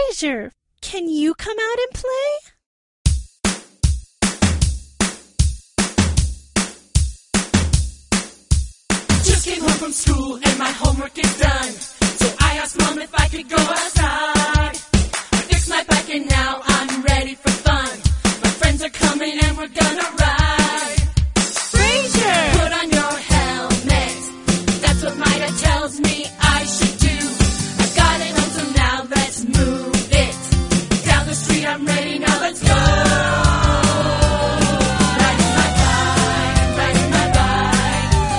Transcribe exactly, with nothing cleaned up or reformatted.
Fraser, can you come out and play? Just came home from school and my homework is done. So I asked Mom if I could go outside. I fixed my bike and now I'm ready for fun. My friends are coming and we're gonna ride.